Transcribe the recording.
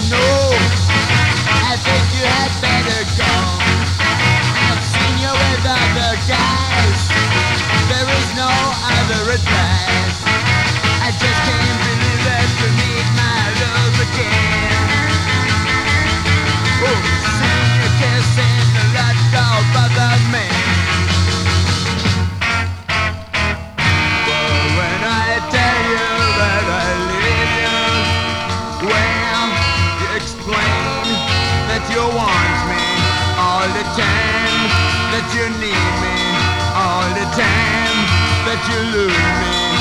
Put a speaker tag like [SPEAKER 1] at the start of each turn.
[SPEAKER 1] know. I think you had better go. I've seen you with other guys. There is no other advice. I just can't believe that you need my love again. Oh, seeing you kissing a lot don't bother me. But when I tell you that I leave you, well, you explain that you want me all the time, that you need me all the time, that you lose me